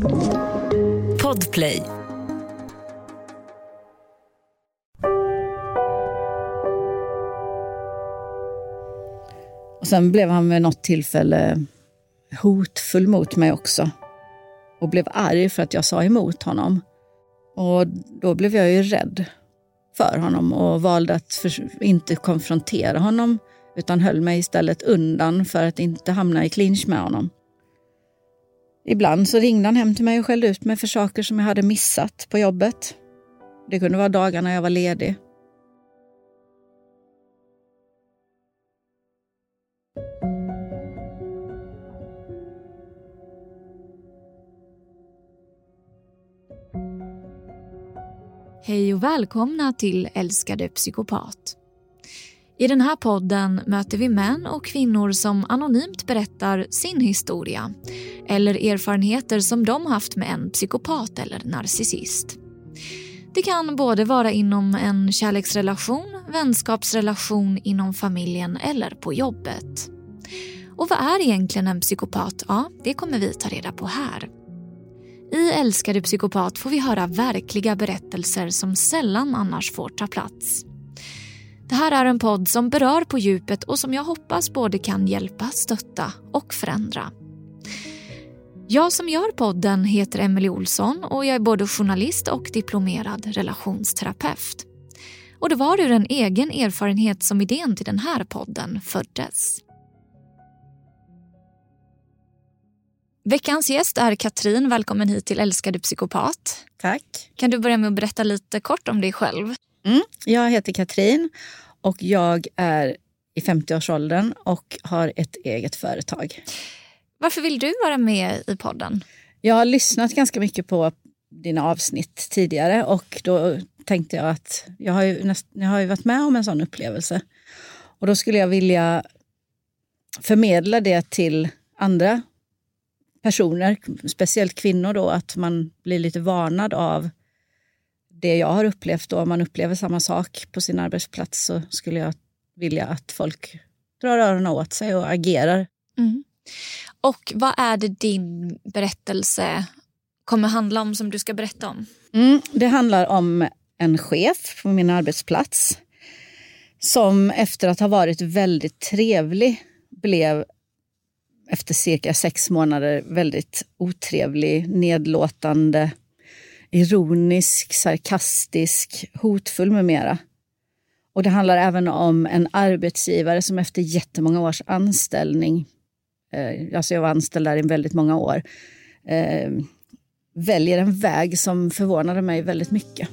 Podplay. Och sen blev han vid något tillfälle hotfull mot mig också. Och blev arg för att jag sa emot honom. Och då blev jag ju rädd för honom och valde att inte konfrontera honom. Utan höll mig istället undan för att inte hamna i clinch med honom. Ibland så ringde han hem till mig och skällde ut mig för saker som jag hade missat på jobbet. Det kunde vara dagar när jag var ledig. Hej och välkomna till Älskade psykopat. I den här podden möter vi män och kvinnor som anonymt berättar sin historia eller erfarenheter som de haft med en psykopat eller narcissist. Det kan både vara inom en kärleksrelation, vänskapsrelation, inom familjen eller på jobbet. Och vad är egentligen en psykopat? Ja, det kommer vi ta reda på här. I Älskade psykopat får vi höra verkliga berättelser som sällan annars får ta plats. Det här är en podd som berör på djupet och som jag hoppas både kan hjälpa, stötta och förändra. Jag som gör podden heter Emelie Olsson och jag är både journalist och diplomerad relationsterapeut. Och det var ur en egen erfarenhet som idén till den här podden föddes. Veckans gäst är Katrin. Välkommen hit till Älskade psykopat. Tack. Kan du börja med att berätta lite kort om dig själv? Jag heter Katrin och jag är i 50-årsåldern och har ett eget företag. Varför vill du vara med i podden? Jag har lyssnat ganska mycket på dina avsnitt tidigare och då tänkte jag att jag har ju varit med om en sån upplevelse. Och då skulle jag vilja förmedla det till andra personer, speciellt kvinnor då, att man blir lite varnad av det jag har upplevt. Och om man upplever samma sak på sin arbetsplats så skulle jag vilja att folk drar öronen åt sig och agerar. Mm. Och vad är det din berättelse kommer handla om som du ska berätta om? Det handlar om en chef på min arbetsplats som efter att ha varit väldigt trevlig blev efter cirka 6 månader väldigt otrevlig, nedlåtande, ironisk, sarkastisk, hotfull med mera. Och det handlar även om en arbetsgivare som efter jättemånga års anställning, alltså jag var anställd där i väldigt många år, väljer en väg som förvånade mig väldigt mycket.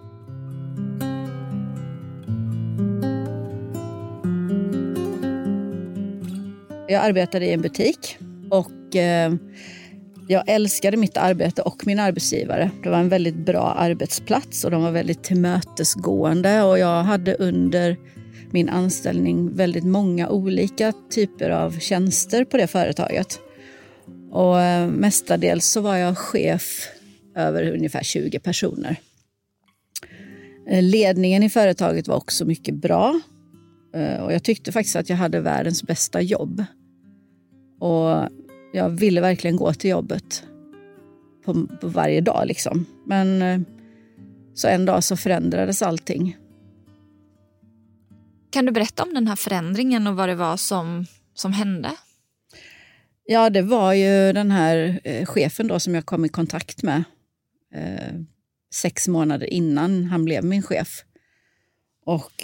Jag arbetade i en butik och jag älskade mitt arbete och min arbetsgivare. Det var en väldigt bra arbetsplats och de var väldigt tillmötesgående. Och jag hade under min anställning väldigt många olika typer av tjänster på det företaget. Och mestadels så var jag chef över ungefär 20 personer. Ledningen i företaget var också mycket bra. Och jag tyckte faktiskt att jag hade världens bästa jobb. Och jag ville verkligen gå till jobbet på varje dag liksom. Men så en dag så förändrades allting. Kan du berätta om den här förändringen och vad det var som hände? Ja, det var ju den här chefen då som jag kom i kontakt med 6 månader innan han blev min chef. Och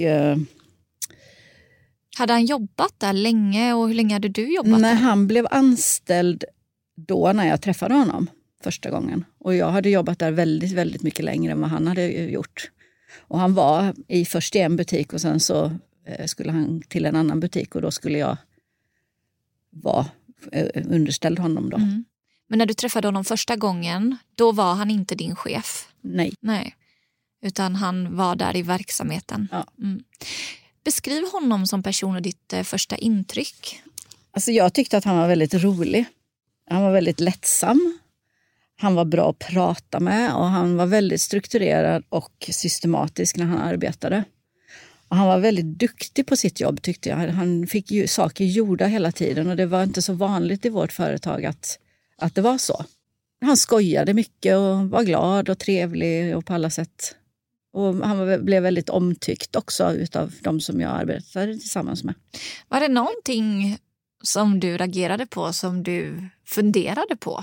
hade han jobbat där länge och hur länge hade du jobbat när där? Han blev anställd då när jag träffade honom första gången. Och jag hade jobbat där väldigt, väldigt mycket längre än vad han hade gjort. Och han var först i en butik och sen så skulle han till en annan butik och då skulle jag vara underställd honom då. Mm. Men när du träffade honom första gången, då var han inte din chef? Nej. Utan han var där i verksamheten? Ja. Mm. Beskriv honom som person och ditt första intryck. Alltså jag tyckte att han var väldigt rolig. Han var väldigt lättsam. Han var bra att prata med och han var väldigt strukturerad och systematisk när han arbetade. Och han var väldigt duktig på sitt jobb tyckte jag. Han fick ju saker gjorda hela tiden och det var inte så vanligt i vårt företag att det var så. han skojade mycket och var glad och trevlig och på alla sätt. Och han blev väldigt omtyckt också utav de som jag arbetade tillsammans med. Var det någonting som du reagerade på, som du funderade på?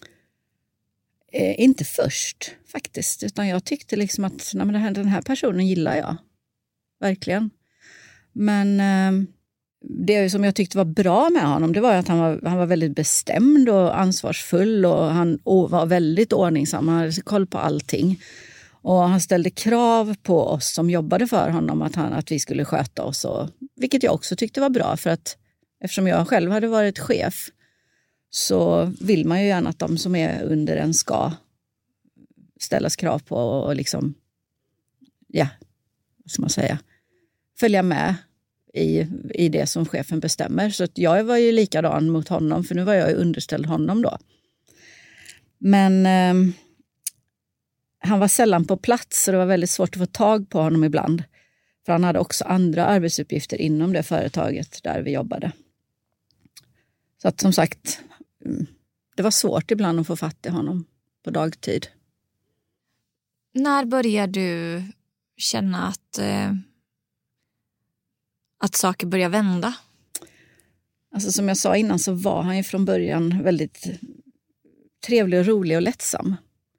Inte först faktiskt, utan jag tyckte liksom att den här personen gillar jag. Verkligen. Men det som jag tyckte var bra med honom, det var att han var väldigt bestämd och ansvarsfull och han var väldigt ordningsam. Han hade koll på allting. Och han ställde krav på oss som jobbade för honom att vi skulle sköta oss. Vilket jag också tyckte var bra, för att eftersom jag själv hade varit chef så vill man ju gärna att de som är under en ska ställas krav på och liksom, ja, vad ska man säga, följa med i det som chefen bestämmer. Så att jag var ju likadan mot honom, för nu var jag ju underställd honom då. Men han var sällan på plats, så det var väldigt svårt att få tag på honom ibland. För han hade också andra arbetsuppgifter inom det företaget där vi jobbade. Så att som sagt, det var svårt ibland att få fatt i honom på dagtid. När började du känna att saker börjar vända? Alltså som jag sa innan så var han ju från början väldigt trevlig och rolig och lättsam.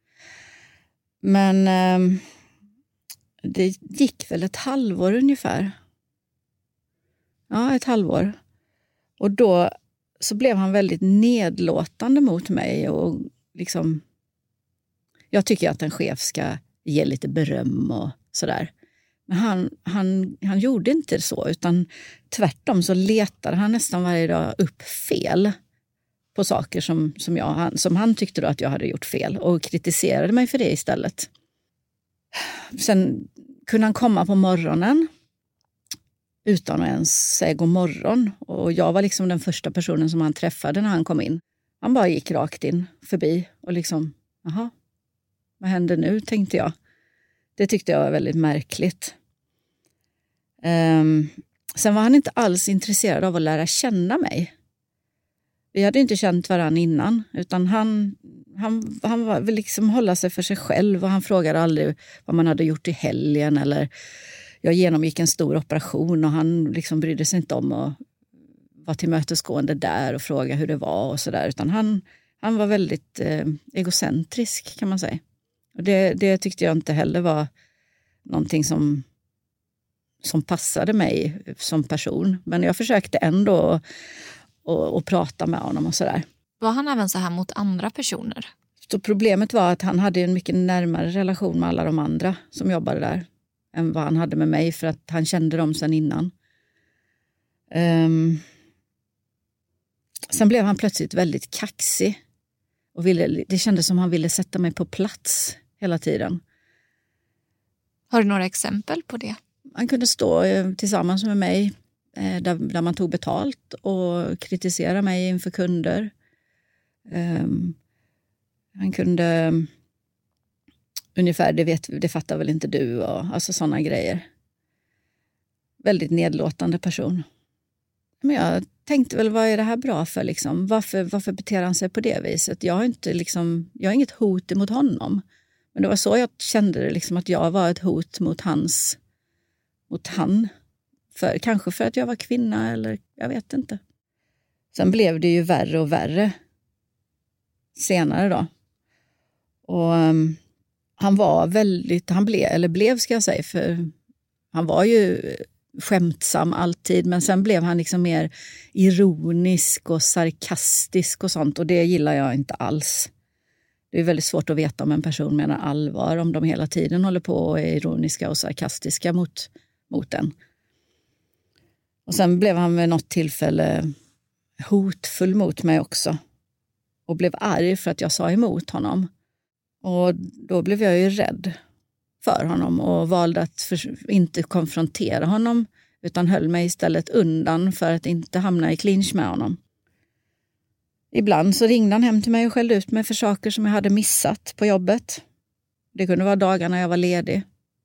Men det gick väl ett halvår ungefär. Ja, ett halvår. Och då så blev han väldigt nedlåtande mot mig. Och liksom, jag tycker att en chef ska ge lite beröm och sådär. Men han gjorde inte så, utan tvärtom så letade han nästan varje dag upp fel på saker som han tyckte då att jag hade gjort fel, och kritiserade mig för det istället. Sen kunde han komma på morgonen utan att ens säga god morgon, och jag var liksom den första personen som han träffade när han kom in. Han bara gick rakt in förbi och liksom, jaha, vad händer nu, tänkte jag. Det tyckte jag var väldigt märkligt. Sen var han inte alls intresserad av att lära känna mig. Vi hade inte känt varandra innan, utan han ville liksom hålla sig för sig själv, och han frågade aldrig vad man hade gjort i helgen, eller jag genomgick en stor operation och han liksom brydde sig inte om att vara tillmötesgående där och fråga hur det var och sådär, utan han var väldigt egocentrisk, kan man säga. Och det tyckte jag inte heller var någonting som passade mig som person, men jag försökte ändå och prata med honom och sådär. Var han även så här mot andra personer? Så problemet var att han hade en mycket närmare relation med alla de andra som jobbade där än vad han hade med mig, för att han kände dem sedan innan. Sen blev han plötsligt väldigt kaxig och det kändes som han ville sätta mig på plats hela tiden. Har du några exempel på det? Han kunde stå tillsammans med mig där man tog betalt och kritisera mig inför kunder. Han kunde ungefär, det fattar väl inte du, och alltså sådana grejer. Väldigt nedlåtande person. Men jag tänkte väl, vad är det här bra för liksom? Varför beter han sig på det viset? Jag har inget hot emot honom. Men det var så jag kände det, liksom, att jag var ett hot mot han. Kanske för att jag var kvinna, eller jag vet inte. Sen blev det ju värre och värre senare då. Och han var ju skämtsam alltid, men sen blev han liksom mer ironisk och sarkastisk och sånt, och det gillar jag inte alls. Det är väldigt svårt att veta om en person menar allvar om de hela tiden håller på och är ironiska och sarkastiska mot en. Och sen blev han vid något tillfälle hotfull mot mig också. Och blev arg för att jag sa emot honom. Och då blev jag ju rädd för honom och valde att inte konfrontera honom, utan höll mig istället undan för att inte hamna i clinch med honom. Ibland så ringde han hem till mig och skällde ut mig för saker som jag hade missat på jobbet. Det kunde vara dagar när jag var ledig.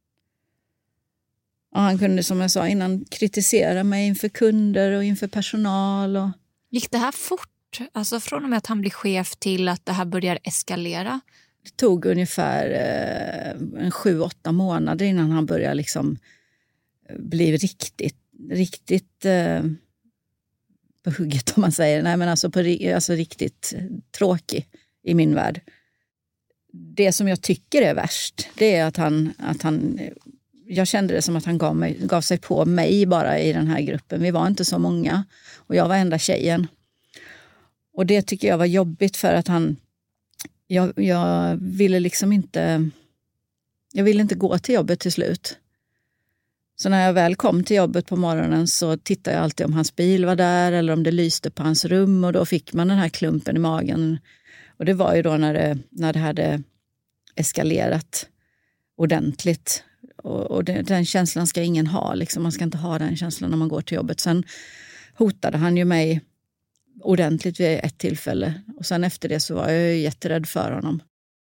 Och han kunde, som jag sa innan, kritisera mig inför kunder och inför personal. Gick det här fort fort? Alltså från och med att han blir chef till att det här börjar eskalera? Det tog ungefär 7-8 månader innan han började liksom bli riktigt på hugget, om man säger. Nej, men alltså riktigt tråkig i min värld. Det som jag tycker är värst, det är att han jag kände det som att han gav sig på mig bara i den här gruppen. Vi var inte så många och jag var enda tjejen. Och det tycker jag var jobbigt, för att jag ville liksom inte, jag ville inte gå till jobbet till slut. Så när jag väl kom till jobbet på morgonen så tittade jag alltid om hans bil var där eller om det lyste på hans rum, och då fick man den här klumpen i magen. Och det var ju då när det hade eskalerat ordentligt. Och den känslan ska ingen ha. Liksom. Man ska inte ha den känslan när man går till jobbet. Sen hotade han ju mig ordentligt vid ett tillfälle. Och sen efter det så var jag ju jätterädd för honom.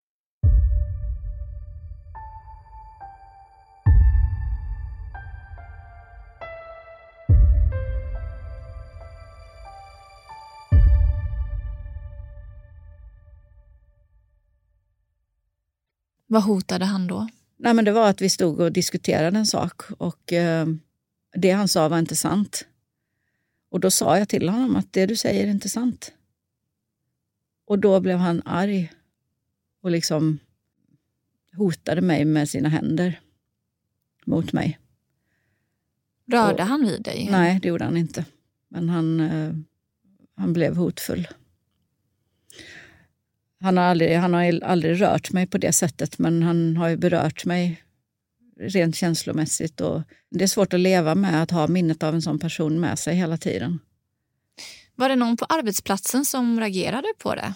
Vad hotade han då? Nej, men det var att vi stod och diskuterade en sak, och det han sa var inte sant. Och då sa jag till honom att det du säger är inte sant. Och då blev han arg och liksom hotade mig med sina händer mot mig. Rörde han vid dig? Nej, det gjorde han inte. Men han blev hotfull. Han har aldrig rört mig på det sättet, men han har ju berört mig rent känslomässigt. Och det är svårt att leva med att ha minnet av en sån person med sig hela tiden. Var det någon på arbetsplatsen som reagerade på det?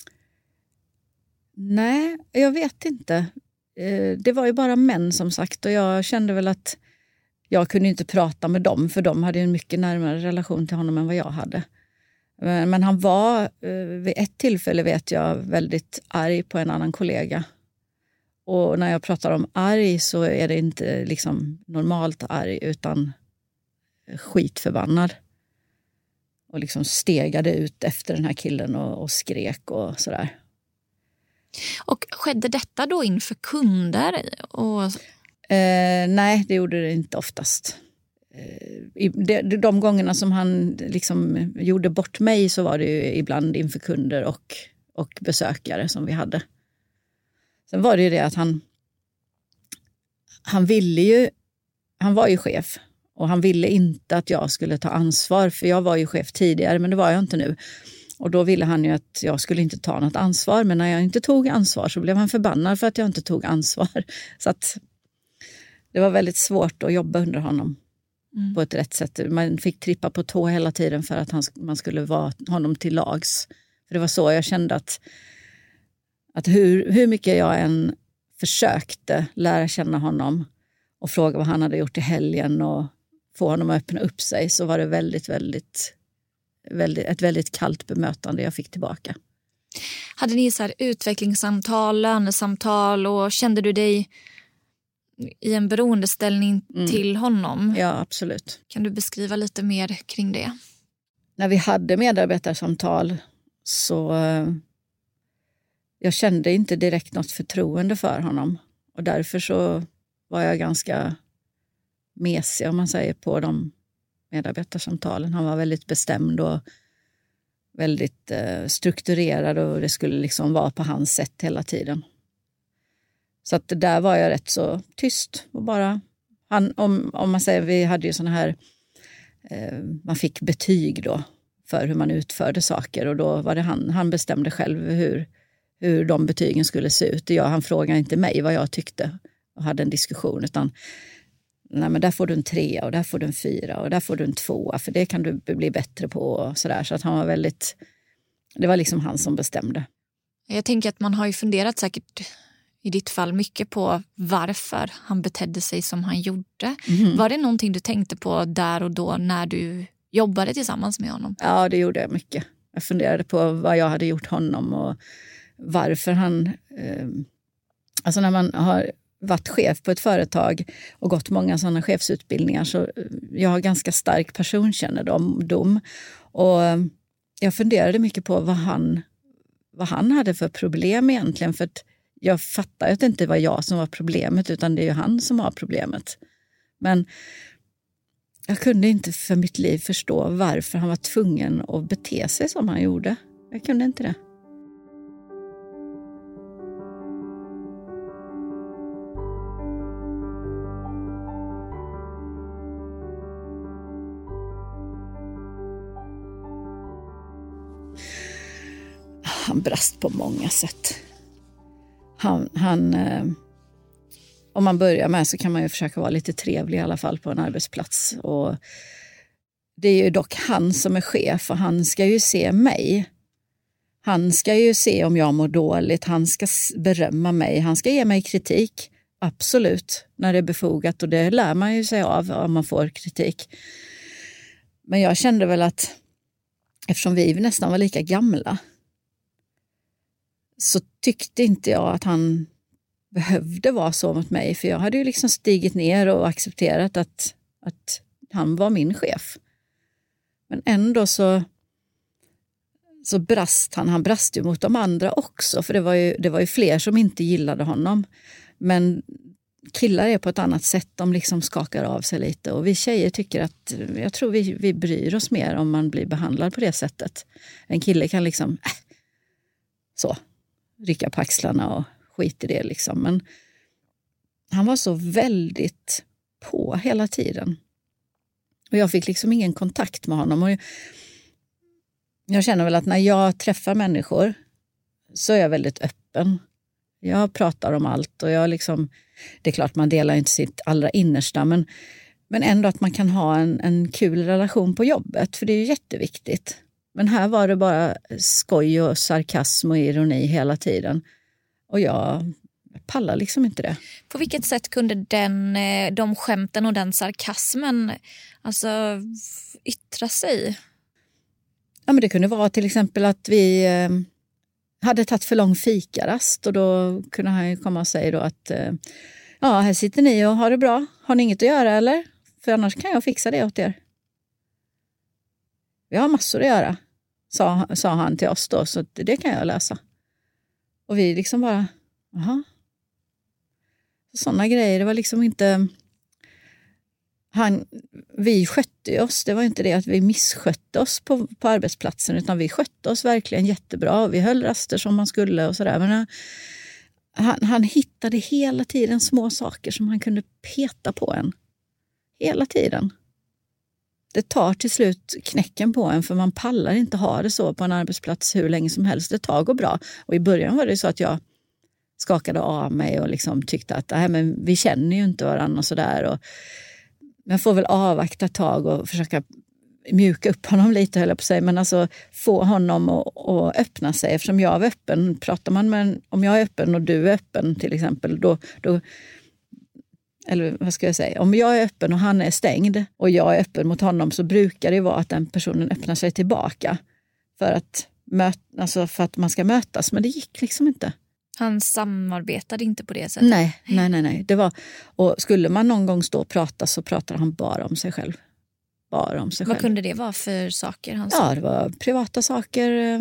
Nej, jag vet inte. Det var ju bara män, som sagt, och jag kände väl att jag kunde inte prata med dem, för de hade en mycket närmare relation till honom än vad jag hade. Men han var vid ett tillfälle, vet jag, väldigt arg på en annan kollega. Och när jag pratar om arg så är det inte liksom normalt arg, utan skitförbannad. Och liksom stegade ut efter den här killen och skrek och sådär. Och skedde detta då inför kunder? Nej, det gjorde det inte oftast. De gångerna som han liksom gjorde bort mig så var det ju ibland inför kunder och besökare som vi hade. Sen var det ju det att han var ju chef, och han ville inte att jag skulle ta ansvar, för jag var ju chef tidigare, men det var jag inte nu. Och då ville han ju att jag skulle inte ta något ansvar, men när jag inte tog ansvar så blev han förbannad för att jag inte tog ansvar. Så att det var väldigt svårt att jobba under honom. På ett rätt sätt. Man fick trippa på tå hela tiden för att man skulle vara honom till lags. För det var så jag kände att hur mycket jag än försökte lära känna honom och fråga vad han hade gjort i helgen och få honom att öppna upp sig, så var det ett väldigt kallt bemötande jag fick tillbaka. Hade ni så här utvecklingssamtal, lönesamtal, och kände du dig i en beroendeställning till honom? Ja, absolut. Kan du beskriva lite mer kring det? När vi hade medarbetarsamtal så jag kände inte direkt något förtroende för honom. Och därför så var jag ganska mesig, om man säger, på de medarbetarsamtalen. Han var väldigt bestämd och väldigt strukturerad, och det skulle liksom vara på hans sätt hela tiden. Så att där var jag rätt så tyst. Och bara om man säger, vi hade ju såna här, man fick betyg då för hur man utförde saker, och då var det han bestämde själv hur de betygen skulle se ut. Han frågade inte mig vad jag tyckte och hade en diskussion, utan nej, men där får du en 3 och där får du en 4 och där får du en 2, för det kan du bli bättre på och sådär. Så att han var väldigt, det var liksom han som bestämde. Jag tänker att man har ju funderat säkert i ditt fall mycket på varför han betedde sig som han gjorde. Var det någonting du tänkte på där och då när du jobbade tillsammans med honom? Ja, det gjorde jag mycket. Jag funderade på vad jag hade gjort honom och varför han... Alltså när man har varit chef på ett företag och gått många sådana chefsutbildningar, så jag har ganska stark personkännedom. Och jag funderade mycket på vad han hade för problem egentligen. För att jag fattar att det inte var jag som var problemet, utan det är ju han som har problemet. Men jag kunde inte för mitt liv förstå varför han var tvungen att bete sig som han gjorde. Jag kunde inte det. Han brast på många sätt. Om man börjar med så kan man ju försöka vara lite trevlig i alla fall på en arbetsplats. Och det är ju dock han som är chef och han ska ju se mig. Han ska ju se om jag mår dåligt, han ska berömma mig, han ska ge mig kritik. Absolut, när det är befogat, och det lär man ju sig av om man får kritik. Men jag kände väl att eftersom vi nästan var lika gamla så tyckte inte jag att han behövde vara så mot mig. För jag hade ju liksom stigit ner och accepterat att han var min chef. Men ändå så brast han. Han brast ju mot de andra också. För det var ju fler som inte gillade honom. Men killar är på ett annat sätt. De liksom skakar av sig lite. Och vi tjejer tycker att, jag tror vi bryr oss mer om man blir behandlad på det sättet. En kille kan liksom så rycka på axlarna och skit i det liksom. Men han var så väldigt på hela tiden. Och jag fick liksom ingen kontakt med honom. Och jag känner väl att när jag träffar människor så är jag väldigt öppen. Jag pratar om allt och jag liksom, det är klart man delar inte sitt allra innersta, men ändå att man kan ha en kul relation på jobbet, för det är ju jätteviktigt. Men här var det bara skoj och sarkasm och ironi hela tiden. Och jag pallar liksom inte det. På vilket sätt kunde de skämten och den sarkasmen alltså yttra sig? Ja, men det kunde vara till exempel att vi hade tagit för lång fikarast, och då kunde han ju komma och säga då att ja, här sitter ni och har det bra. Har ni inget att göra eller? För annars kan jag fixa det åt er. Vi har massor att göra, sa han till oss då, så det kan jag lösa. Och vi liksom bara, jaha. Sådana grejer, det var liksom inte... Vi skötte oss, det var inte det att vi misskötte oss på arbetsplatsen, utan vi skötte oss verkligen jättebra. Vi höll raster som man skulle och sådär. Men han hittade hela tiden små saker som han kunde peta på en. Hela tiden. Det tar till slut knäcken på en, för man pallar inte ha det så på en arbetsplats hur länge som helst. Det tar går bra. Och i början var det så att jag skakade av mig och liksom tyckte att men vi känner ju inte varandra och sådär. Men får väl avvakta ett tag och försöka mjuka upp honom lite, höll jag på att säga. Men alltså få honom att öppna sig. Eftersom jag är öppen, pratar man med, om jag är öppen och du är öppen till exempel, då eller vad ska jag säga, om jag är öppen och han är stängd och jag är öppen mot honom, så brukar det vara att den personen öppnar sig tillbaka för att man ska mötas. Men det gick liksom inte. Han samarbetade inte på det sättet? Nej. Det var, och skulle man någon gång stå och prata, så pratade han bara om sig själv. Bara om sig själv. Vad kunde det vara för saker han sa? Ja, det var privata saker.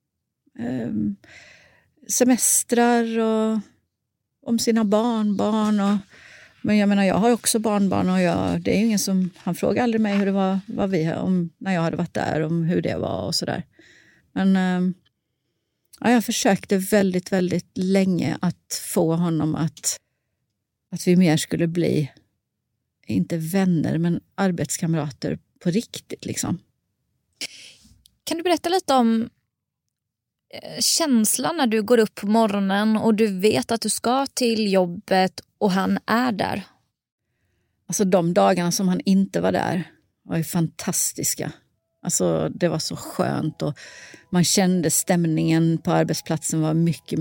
Semestrar och om sina barn. Men jag menar, jag har också barnbarn och det är ingen som... Han frågade aldrig mig hur det var när jag hade varit där, om hur det var och sådär. Men... Ja, jag försökte väldigt, väldigt länge att få honom att vi mer skulle bli, inte vänner, men arbetskamrater på riktigt liksom. Kan du berätta lite om känslan när du går upp på morgonen och du vet att du ska till jobbet och han är där? Alltså de dagarna som han inte var där var ju fantastiska. Alltså det var så skönt och man kände stämningen på arbetsplatsen var mycket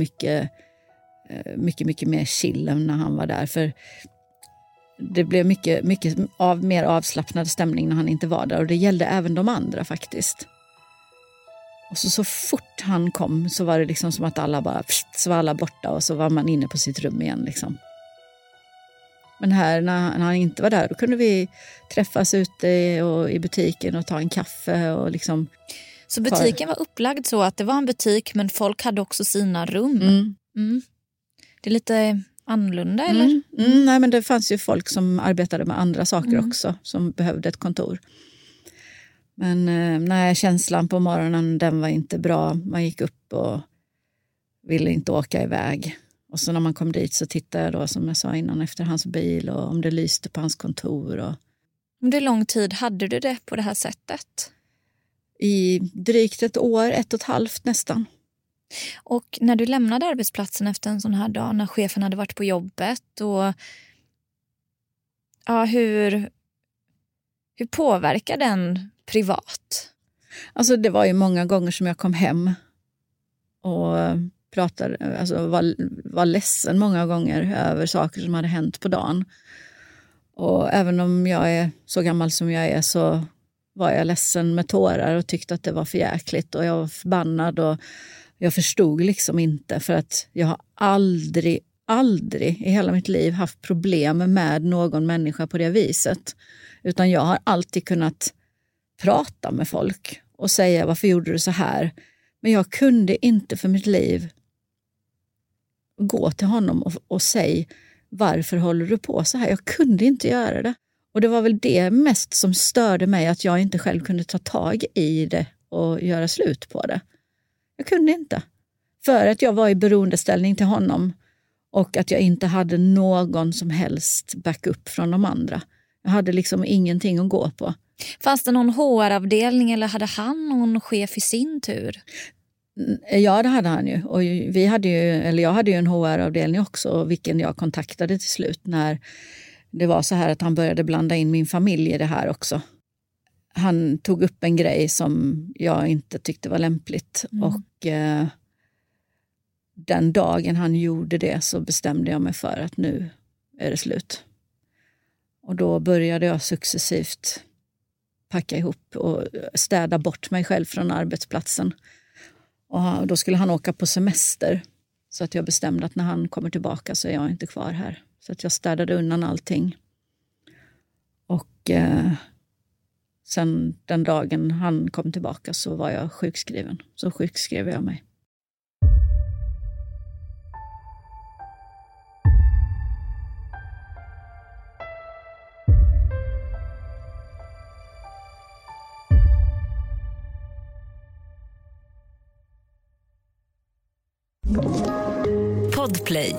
mer chill än när han var där. För det blev mycket mer avslappnad stämning när han inte var där, och det gällde även de andra faktiskt. Och så fort han kom så var det liksom som att så var alla borta och så var man inne på sitt rum igen liksom. Men här när han inte var där, då kunde vi träffas ute och i butiken och ta en kaffe och liksom. Så butiken var upplagd så att det var en butik men folk hade också sina rum. Det är lite annorlunda eller? Nej, men det fanns ju folk som arbetade med andra saker också som behövde ett kontor. Men nej, känslan på morgonen den var inte bra. Man gick upp och ville inte åka iväg. Och så när man kom dit så tittade jag då som jag sa innan efter hans bil och om det lyste på hans kontor. Och... Under lång tid hade du det på det här sättet? I drygt 1 år, 1,5 nästan. Och när du lämnade arbetsplatsen efter en sån här dag, när chefen hade varit på jobbet och ja, hur påverkar den privat? Alltså det var ju många gånger som jag kom hem och pratade, alltså var ledsen många gånger över saker som hade hänt på dagen. Och även om jag är så gammal som jag är så var jag ledsen med tårar och tyckte att det var för jäkligt och jag var förbannad och jag förstod liksom inte för att jag har aldrig i hela mitt liv haft problem med någon människa på det viset. Utan jag har alltid kunnat prata med folk och säga varför gjorde du så här. Men jag kunde inte för mitt liv gå till honom och säga varför håller du på så här. Jag kunde inte göra det. Och det var väl det mest som störde mig att jag inte själv kunde ta tag i det och göra slut på det. Jag kunde inte. För att jag var i beroendeställning till honom och att jag inte hade någon som helst backup från de andra. Jag hade liksom ingenting att gå på. Fanns det någon HR-avdelning eller hade han någon chef i sin tur? Ja, det hade han ju. Och jag hade ju en HR-avdelning också, vilken jag kontaktade till slut när det var så här att han började blanda in min familj i det här också. Han tog upp en grej som jag inte tyckte var lämpligt och den dagen han gjorde det så bestämde jag mig för att nu är det slut. Och då började jag successivt packa ihop och städa bort mig själv från arbetsplatsen. Och då skulle han åka på semester så att jag bestämde att när han kommer tillbaka så är jag inte kvar här. Så att jag städade undan allting. Och sen den dagen han kom tillbaka så var jag sjukskriven. Så sjukskrev jag mig. Podplay.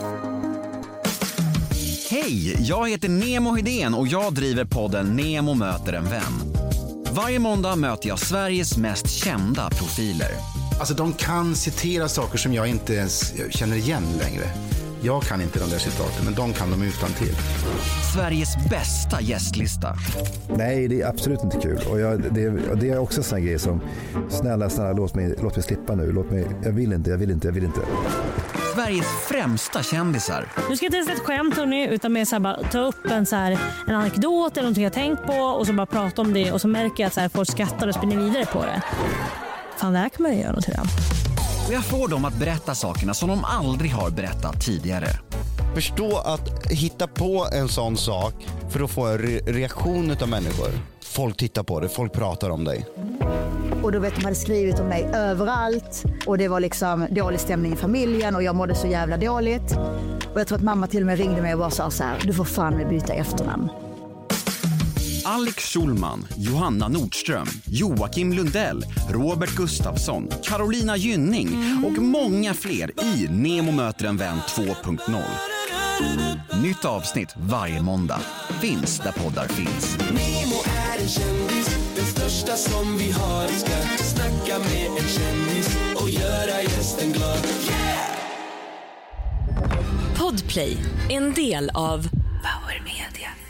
Hej, jag heter Nemo Hedén och jag driver podden Nemo möter en vän. Varje måndag möter jag Sveriges mest kända profiler. Alltså de kan citera saker som jag inte ens känner igen längre. Jag kan inte de där citaten, men de kan dem utan till. Sveriges bästa gästlista. Nej, det är absolut inte kul. Och det är också en sån grej som, snälla, låt mig slippa nu. Jag vill inte. Sveriges främsta kändisar. Nu ska jag testa ett skämt, hörni, utan med så här, bara ta upp en anekdot eller någonting jag tänkt på och så bara prata om det och så märker jag att så här, folk skrattar och spinner vidare på det. Fan, det här kan man ju göra något till det. Och jag får dem att berätta sakerna som de aldrig har berättat tidigare. Förstå att hitta på en sån sak för att få en reaktion av människor. Folk tittar på det, folk pratar om dig. Och då vet de hade skrivit om mig överallt. Och det var liksom dålig stämning i familjen och jag mådde så jävla dåligt. Och jag tror att mamma till och med ringde mig och bara sa så här: du får fan med byta efternamn. Alex Schulman, Johanna Nordström, Joakim Lundell, Robert Gustafsson, Carolina Gynning och många fler i Nemo möter en vän 2.0. Nytt avsnitt varje måndag. Finns där poddar finns. Nemo är en kändis, den största som vi har. Ska snacka med en kändis och göra gästen glad. Yeah! Podplay, en del av Power Media.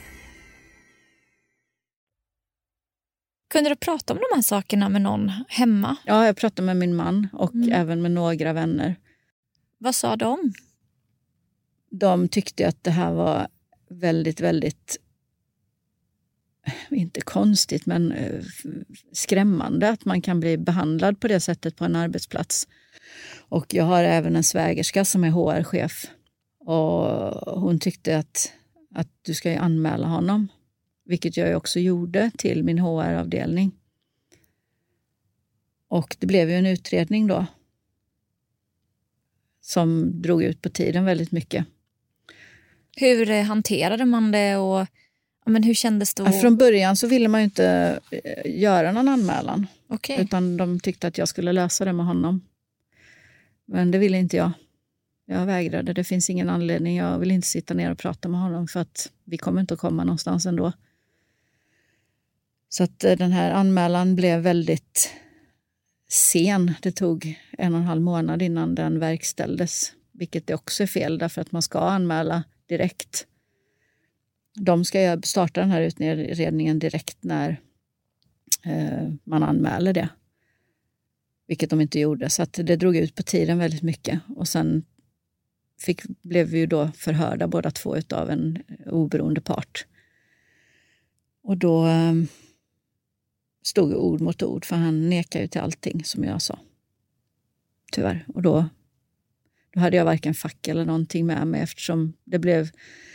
Kunde du prata om de här sakerna med någon hemma? Ja, jag pratade med min man och även med några vänner. Vad sa de? De tyckte att det här var väldigt, väldigt, inte konstigt, men skrämmande att man kan bli behandlad på det sättet på en arbetsplats. Och jag har även en svägerska som är HR-chef. Och hon tyckte att du ska ju anmäla honom. Vilket jag också gjorde till min HR-avdelning. Och det blev ju en utredning då som drog ut på tiden väldigt mycket. Hur hanterade man det och men hur kändes det? Från början så ville man ju inte göra någon anmälan. Okay. Utan de tyckte att jag skulle lösa det med honom. Men det ville inte jag. Jag vägrade. Det finns ingen anledning. Jag vill inte sitta ner och prata med honom för att vi kommer inte att komma någonstans ändå. Så att den här anmälan blev väldigt sen. Det tog 1,5 månad innan den verkställdes. Vilket också är fel därför att man ska anmäla direkt. De ska starta den här utredningen direkt när man anmäler det. Vilket de inte gjorde. Så att det drog ut på tiden väldigt mycket. Och sen blev vi ju då förhörda båda två utav en oberoende part. Och då stod ord mot ord. För han nekade ju till allting som jag sa. Tyvärr. Och då hade jag varken fack eller någonting med mig. Eftersom det blev...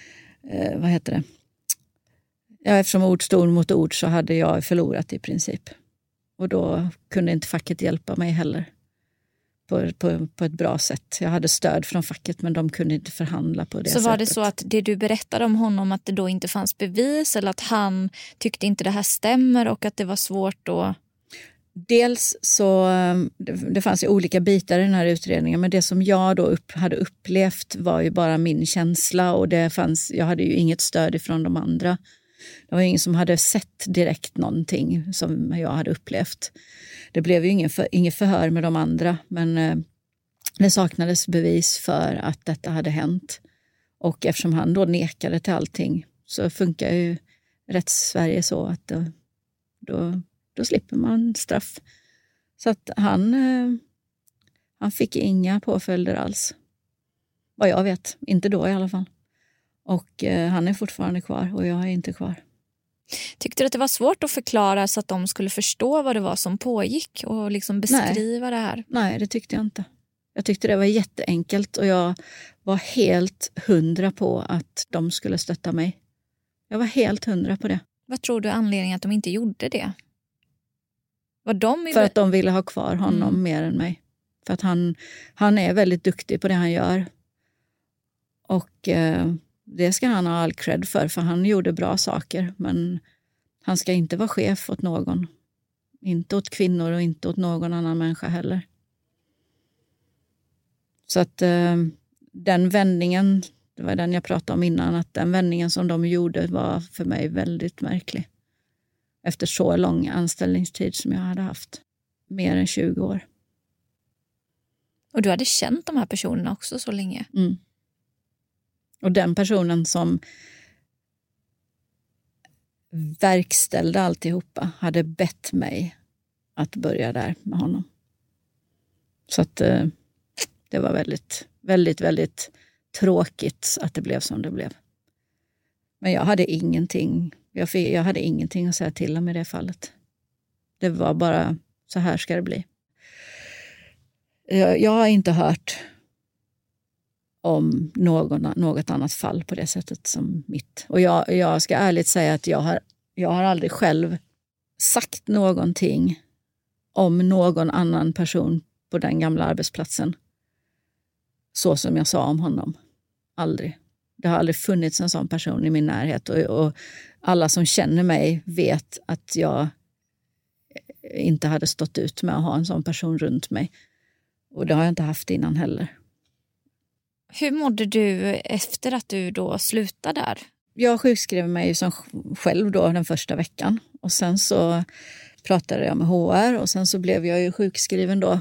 eftersom ord stod mot ord så hade jag förlorat i princip. Och då kunde inte facket hjälpa mig heller på ett bra sätt. Jag hade stöd från facket men de kunde inte förhandla på det sättet. Så var det så att det du berättade om honom att det då inte fanns bevis eller att han tyckte inte det här stämmer och att det var svårt då? Dels så det fanns ju olika bitar i den här utredningen men det som jag då hade upplevt var ju bara min känsla och jag hade ju inget stöd ifrån de andra. Det var ingen som hade sett direkt någonting som jag hade upplevt. Det blev ju inget förhör med de andra men det saknades bevis för att detta hade hänt. Och eftersom han då nekade till allting så funkar ju rättssverige så att då slipper man straff. Så att han fick inga påföljder alls. Vad jag vet, inte då i alla fall. Och han är fortfarande kvar och jag är inte kvar. Tyckte du att det var svårt att förklara så att de skulle förstå vad det var som pågick och liksom beskriva det här? Nej, det tyckte jag inte. Jag tyckte det var jätteenkelt och jag var helt 100 på att de skulle stötta mig. Jag var helt 100 på det. Vad tror du är anledningen att de inte gjorde det? För att de ville ha kvar honom mer än mig. För att han är väldigt duktig på det han gör. Och det ska han ha all cred för han gjorde bra saker. Men han ska inte vara chef åt någon. Inte åt kvinnor och inte åt någon annan människa heller. Så att den vändningen, det var den jag pratade om innan, att den vändningen som de gjorde var för mig väldigt märklig. Efter så lång anställningstid som jag hade haft. Mer än 20 år. Och du hade känt de här personerna också så länge? Mm. Och den personen som verkställde alltihopa hade bett mig att börja där med honom. Så att det var väldigt, väldigt, väldigt tråkigt att det blev som det blev. Men jag hade ingenting. Jag hade ingenting att säga till om i det fallet. Det var bara så här ska det bli. Jag har inte hört om något annat fall på det sättet som mitt. Och jag ska ärligt säga att jag har aldrig själv sagt någonting om någon annan person på den gamla arbetsplatsen. Så som jag sa om honom. Aldrig. Det har aldrig funnits en sån person i min närhet. Och alla som känner mig vet att jag inte hade stått ut med att ha en sån person runt mig. Och det har jag inte haft innan heller. Hur mådde du efter att du då slutade där? Jag sjukskrev mig som själv då den första veckan. Och sen så pratade jag med HR och sen så blev jag ju sjukskriven då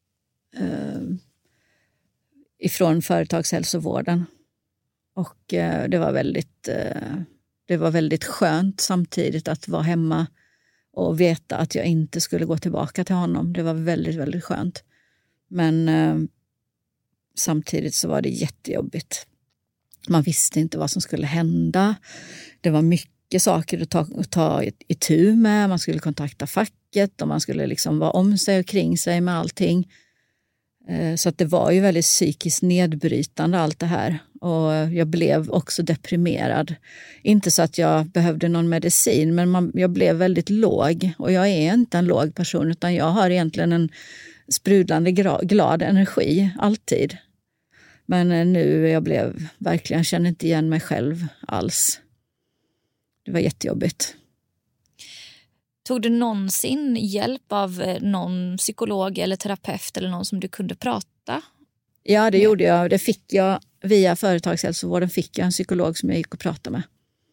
ifrån företagshälsovården. Och det var väldigt skönt samtidigt att vara hemma och veta att jag inte skulle gå tillbaka till honom. Det var väldigt, väldigt skönt. Men samtidigt så var det jättejobbigt. Man visste inte vad som skulle hända. Det var mycket saker att ta itu med. Man skulle kontakta facket och man skulle liksom vara om sig och kring sig med allting. Så att det var ju väldigt psykiskt nedbrytande allt det här. Och jag blev också deprimerad. Inte så att jag behövde någon medicin, men jag blev väldigt låg. Och jag är inte en låg person, utan jag har egentligen en sprudlande glad energi, alltid. Men nu jag kände inte igen mig själv alls. Det var jättejobbigt. Tog du någonsin hjälp av någon psykolog eller terapeut eller någon som du kunde prata? Ja, det gjorde jag. Det fick jag via företagshälsovården, fick jag en psykolog som jag gick och pratade med.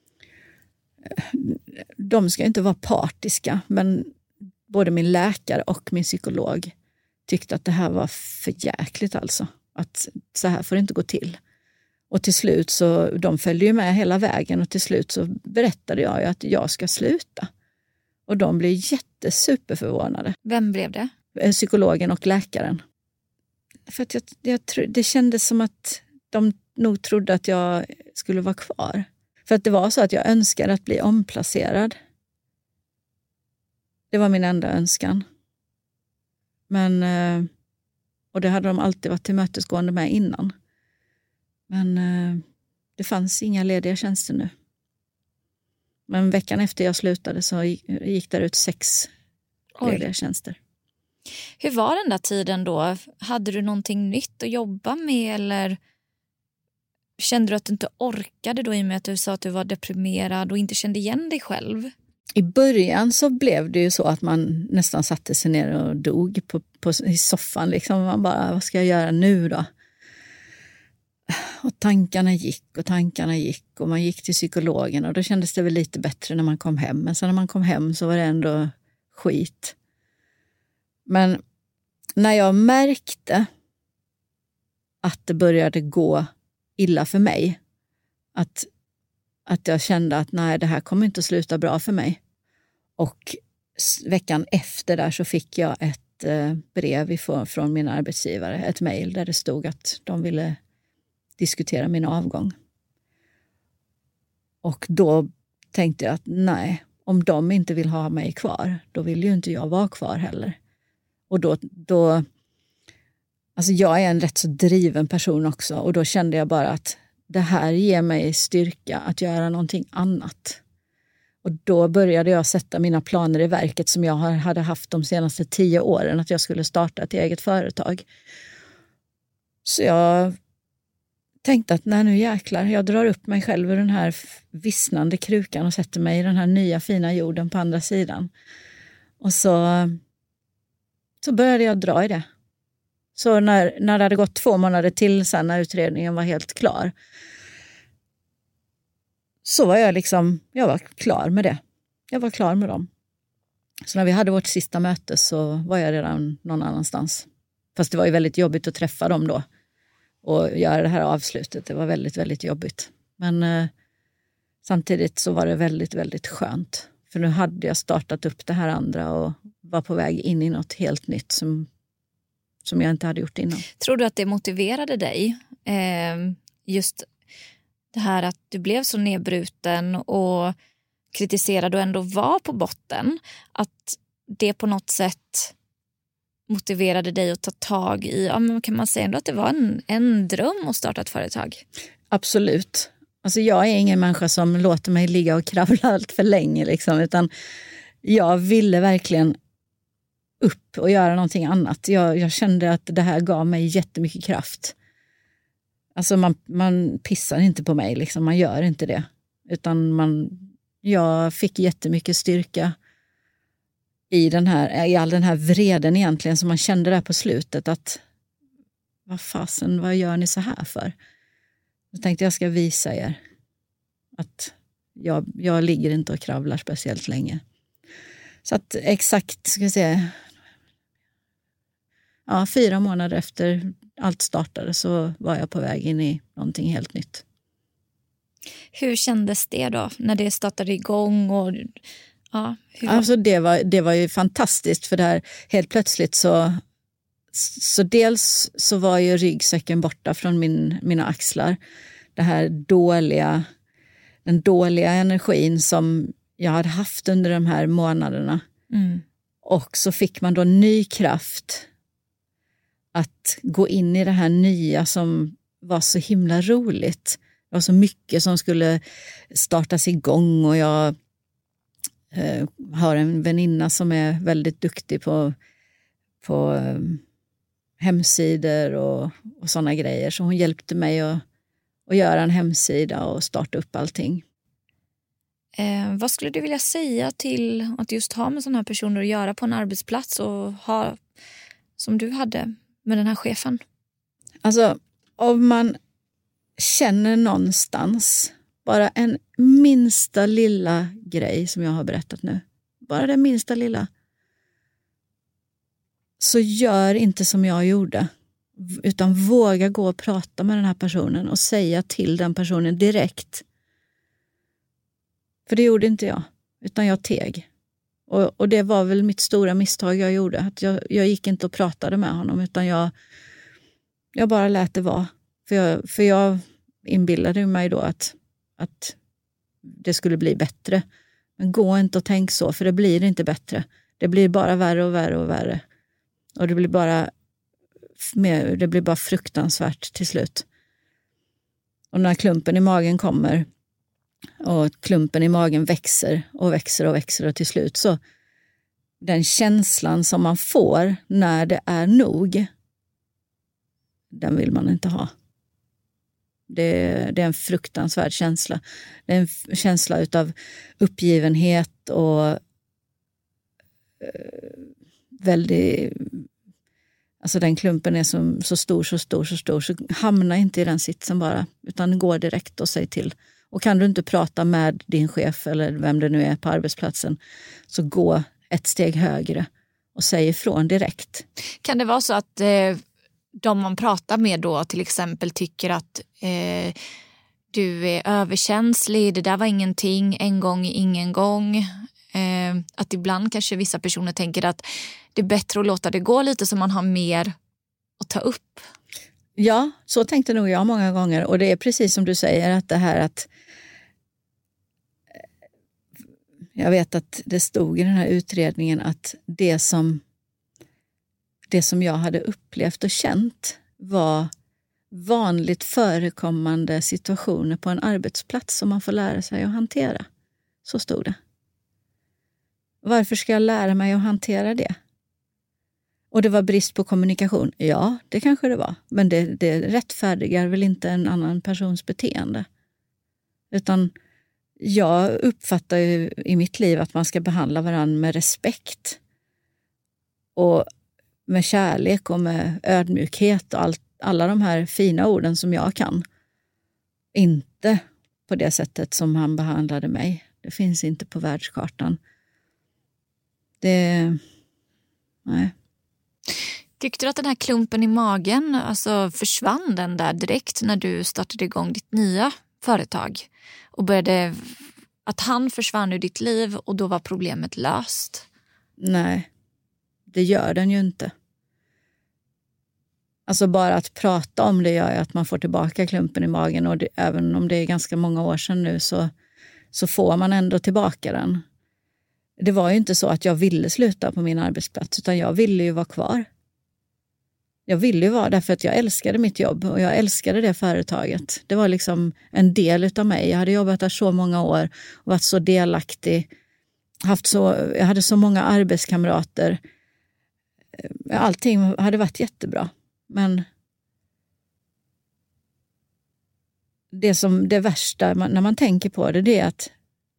De ska inte vara partiska, men både min läkare och min psykolog tyckte att det här var för jäkligt alltså. Att så här får det inte gå till. Och till slut så, de följde ju med hela vägen och till slut så berättade jag ju att jag ska sluta. Och de blev superförvånade. Vem blev det? Psykologen och läkaren. För att det kändes som att de nog trodde att jag skulle vara kvar. För att det var så att jag önskade att bli omplacerad. Det var min enda önskan. Men, och det hade de alltid varit tillmötesgående med innan. Men det fanns inga lediga tjänster nu. Men veckan efter jag slutade så gick det ut 6 lediga tjänster. Hur var den där tiden då? Hade du någonting nytt att jobba med eller kände du att du inte orkade då i och med att du sa att du var deprimerad och inte kände igen dig själv? I början så blev det ju så att man nästan satte sig ner och dog i soffan. Liksom. Man bara, vad ska jag göra nu då? Och tankarna gick och man gick till psykologen och då kändes det väl lite bättre när man kom hem. Men sen när man kom hem så var det ändå skit. Men när jag märkte att det började gå illa för mig, att jag kände att nej, det här kommer inte att sluta bra för mig. Och veckan efter där så fick jag ett brev från min arbetsgivare, ett mejl där det stod att de ville diskutera min avgång. Och då tänkte jag att nej, om de inte vill ha mig kvar, då vill ju inte jag vara kvar heller. Och då alltså jag är en rätt så driven person också och då kände jag bara att det här ger mig styrka att göra någonting annat. Och då började jag sätta mina planer i verket som jag hade haft de senaste 10 åren, att jag skulle starta ett eget företag. Så jag tänkte att nej, nu jäklar, jag drar upp mig själv ur den här vissnande krukan och sätter mig i den här nya fina jorden på andra sidan. Och så började jag dra i det. Så när det hade gått 2 månader till sen när utredningen var helt klar, så var jag var klar med det. Jag var klar med dem. Så när vi hade vårt sista möte så var jag redan någon annanstans. Fast det var ju väldigt jobbigt att träffa dem då och göra det här avslutet. Det var väldigt, väldigt jobbigt. Men samtidigt så var det väldigt, väldigt skönt. För nu hade jag startat upp det här andra och var på väg in i något helt nytt som jag inte hade gjort innan. Tror du att det motiverade dig? Just det här att du blev så nedbruten och kritiserad och ändå var på botten. Att det på något sätt motiverade dig att ta tag i, ja, men kan man säga ändå att det var en dröm att starta ett företag? Absolut. Alltså jag är ingen människa som låter mig ligga och kravla allt för länge liksom, utan jag ville verkligen upp och göra någonting annat. Jag kände att det här gav mig jättemycket kraft. Alltså man pissar inte på mig liksom, man gör inte det. Utan jag fick jättemycket styrka i all den här vreden egentligen som man kände där på slutet, att vad gör ni så här för? Jag tänkte jag ska visa er att jag ligger inte och kravlar speciellt länge. Så att exakt, ska jag säga, 4 månader efter allt startade så var jag på väg in i någonting helt nytt. Hur kändes det då när det startade igång? Och, alltså det var ju fantastiskt, för där helt plötsligt så dels så var ju ryggsäcken borta från mina axlar. Det här den dåliga energin som jag hade haft under de här månaderna. Mm. Och så fick man då ny kraft att gå in i det här nya som var så himla roligt. Det var så mycket som skulle startas igång och jag har en väninna som är väldigt duktig på hemsidor och sådana grejer. Så hon hjälpte mig att göra en hemsida och starta upp allting. Vad skulle du vilja säga till att just ha med sådana här personer att göra på en arbetsplats och ha som du hade med den här chefen? Alltså, om man känner någonstans bara en minsta lilla grej som jag har berättat nu, bara den minsta lilla, så gör inte som jag gjorde, utan våga gå och prata med den här personen och säga till den personen direkt. För det gjorde inte jag, utan jag teg. Och det var väl mitt stora misstag jag gjorde, att jag gick inte och pratade med honom, utan jag bara lät det vara. För jag inbillade mig då att det skulle bli bättre. Men gå inte och tänk så, för det blir inte bättre. Det blir bara värre och värre och värre. Och det blir bara fruktansvärt till slut. Och när klumpen i magen kommer och klumpen i magen växer och växer och växer och till slut så den känslan som man får när det är nog, den vill man inte ha. Det är en fruktansvärd känsla. Det är en känsla utav uppgivenhet och väldigt... Alltså den klumpen är så stor, så hamna inte i den sitsen bara, utan gå direkt och säg till. Och kan du inte prata med din chef eller vem det nu är på arbetsplatsen, så gå ett steg högre och säg ifrån direkt. Kan det vara så att de man pratar med då till exempel tycker att du är överkänslig, det där var ingenting, en gång ingen gång? Att ibland kanske vissa personer tänker att det är bättre att låta det gå lite så man har mer att ta upp. Ja, så tänkte nog jag många gånger. Och det är precis som du säger, att det här att... Jag vet att det stod i den här utredningen att det som jag hade upplevt och känt var vanligt förekommande situationer på en arbetsplats som man får lära sig att hantera. Så stod det. Varför ska jag lära mig att hantera det? Och det var brist på kommunikation. Ja, det kanske det var. Men det rättfärdigar väl inte en annan persons beteende. Utan jag uppfattar ju i mitt liv att man ska behandla varandra med respekt. Och med kärlek och med ödmjukhet och alla de här fina orden som jag kan. Inte på det sättet som han behandlade mig. Det finns inte på världskartan. Nej. Tyckte du att den här klumpen i magen, alltså försvann den där direkt när du startade igång ditt nya företag? Och började, att han försvann ur ditt liv och då var problemet löst? Nej, det gör den ju inte. Alltså bara att prata om det gör ju att man får tillbaka klumpen i magen. Och även om det är ganska många år sedan nu så får man ändå tillbaka den. Det var ju inte så att jag ville sluta på min arbetsplats, utan jag ville ju vara kvar. Jag ville ju vara där för att jag älskade mitt jobb och jag älskade det företaget. Det var liksom en del utav mig. Jag hade jobbat där så många år och varit så delaktig. Jag hade så många arbetskamrater. Allting hade varit jättebra. Men det värsta när man tänker på det är att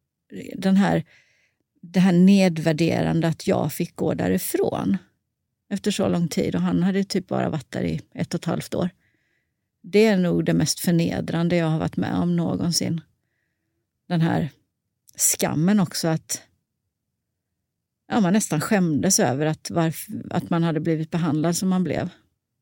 det här nedvärderande att jag fick gå därifrån efter så lång tid, och han hade typ bara varit där i 1,5 år. Det är nog det mest förnedrande jag har varit med om någonsin. Den här skammen också, att man nästan skämdes över att man hade blivit behandlad som man blev.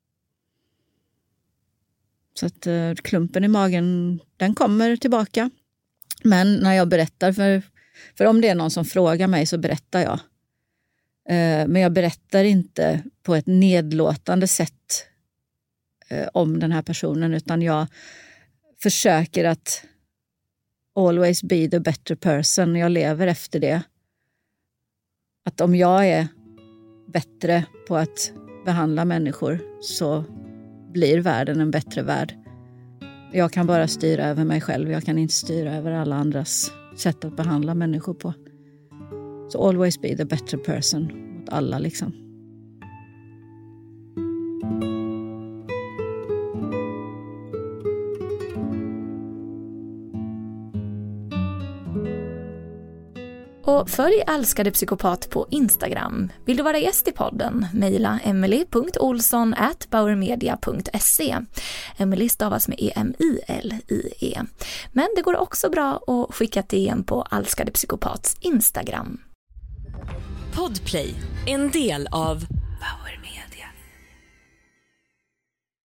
Så att klumpen i magen, den kommer tillbaka. Men när jag berättar, för om det är någon som frågar mig så berättar jag. Men jag berättar inte på ett nedlåtande sätt om den här personen, utan jag försöker att always be the better person. Jag lever efter det. Att om jag är bättre på att behandla människor så blir världen en bättre värld. Jag kan bara styra över mig själv. Jag kan inte styra över alla andras sätt att behandla människor på. Så always be the better person mot alla liksom. Och följ Älskade psykopat på Instagram. Vill du vara gäst i podden? Mejla emily.olsson@bauermedia.se. Emily stavas med EMILIE. Men det går också bra att skicka ett DM på Älskade psykopats Instagram. Podplay, en del av Bauer.